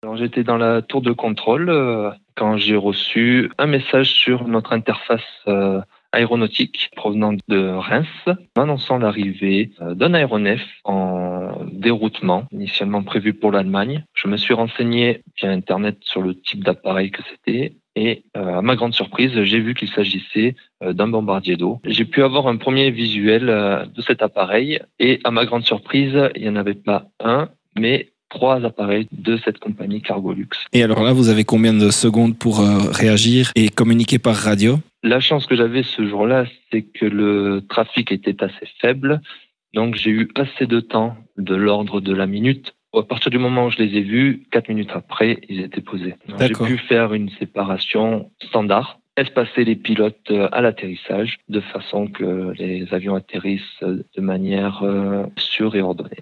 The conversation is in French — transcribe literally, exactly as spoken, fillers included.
Alors, j'étais dans la tour de contrôle euh, quand j'ai reçu un message sur notre interface euh, aéronautique provenant de Reims, m'annonçant l'arrivée euh, d'un aéronef en déroutement, initialement prévu pour l'Allemagne. Je me suis renseigné via Internet sur le type d'appareil que c'était et euh, à ma grande surprise, j'ai vu qu'il s'agissait euh, d'un bombardier d'eau. J'ai pu avoir un premier visuel euh, de cet appareil et à ma grande surprise, il n'y en avait pas un, mais trois appareils de cette compagnie Cargolux. Et alors là, vous avez combien de secondes pour euh, réagir et communiquer par radio? La chance que j'avais ce jour-là, c'est que le trafic était assez faible. Donc j'ai eu assez de temps, de l'ordre de la minute. À partir du moment où je les ai vus, quatre minutes après, ils étaient posés. Donc, j'ai pu faire une séparation standard, espacer les pilotes à l'atterrissage, de façon que les avions atterrissent de manière sûre et ordonnée.